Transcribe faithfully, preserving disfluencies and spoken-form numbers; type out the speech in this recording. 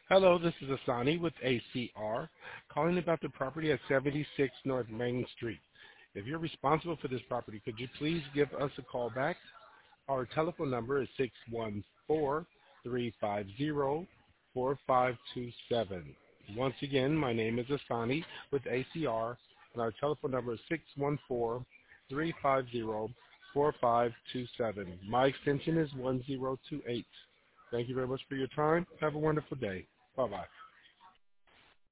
Hello, this is Asani with A C R, calling about the property at seventy-six North Main Street. If you're responsible for this property, could you please give us a call back? Our telephone number is six one four, three five zero, four five two seven. Once again, my name is Asani with A C R, and our telephone number is six one four, three five zero, four five two seven. My extension is one zero two eight. Thank you very much for your time. Have a wonderful day. Bye-bye.